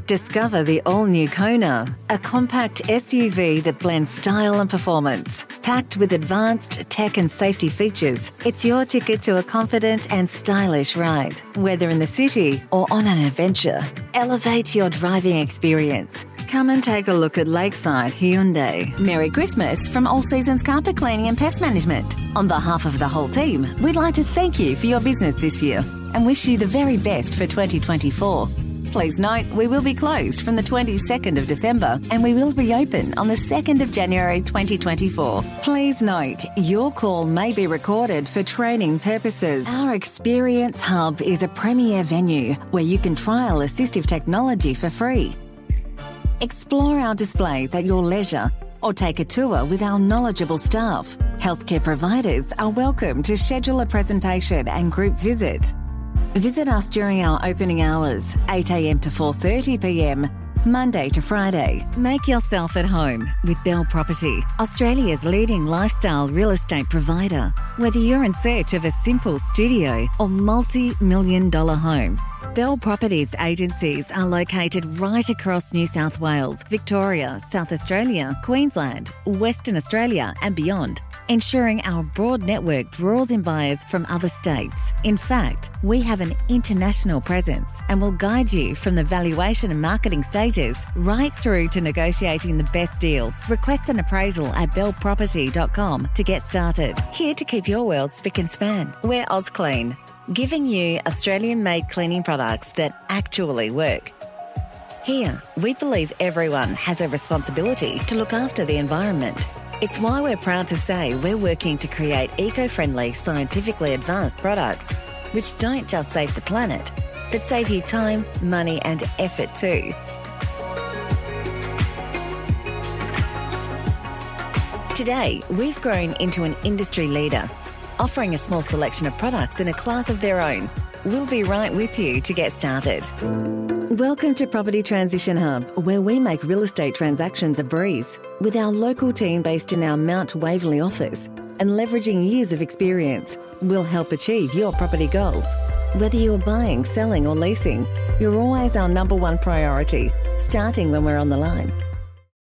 Discover the all-new Kona, a compact SUV that blends style and performance. Packed with advanced tech and safety features, it's your ticket to a confident and stylish ride. Whether in the city or on an adventure, elevate your driving experience. Come and take a look at Lakeside Hyundai. Merry Christmas from All Seasons Carpet Cleaning and Pest Management. On behalf of the whole team, we'd like to thank you for your business this year and wish you the very best for 2024. Please note, we will be closed from the 22nd of December and we will reopen on the 2nd of January 2024. Please note, your call may be recorded for training purposes. Our Experience Hub is a premier venue where you can trial assistive technology for free. Explore our displays at your leisure or take a tour with our knowledgeable staff. Healthcare providers are welcome to schedule a presentation and group visit. Visit us during our opening hours, 8 a.m. to 4:30 p.m, Monday to Friday. Make yourself at home with Bell Property, Australia's leading lifestyle real estate provider. Whether you're in search of a simple studio or multi-million-dollar home, Bell Properties agencies are located right across New South Wales, Victoria, South Australia, Queensland, Western Australia and beyond, ensuring our broad network draws in buyers from other states. In fact, we have an international presence and will guide you from the valuation and marketing stages right through to negotiating the best deal. Request an appraisal at bellproperty.com to get started. Here to keep your world spick and span. We're AusClean, giving you Australian-made cleaning products that actually work. Here, we believe everyone has a responsibility to look after the environment. It's why we're proud to say we're working to create eco-friendly, scientifically advanced products which don't just save the planet, but save you time, money and effort too. Today, we've grown into an industry leader, offering a small selection of products in a class of their own. We'll be right with you to get started. Welcome to Property Transition Hub, where we make real estate transactions a breeze. With our local team based in our Mount Waverley office and leveraging years of experience, we'll help achieve your property goals. Whether you're buying, selling or leasing, you're always our number one priority, starting when we're on the line.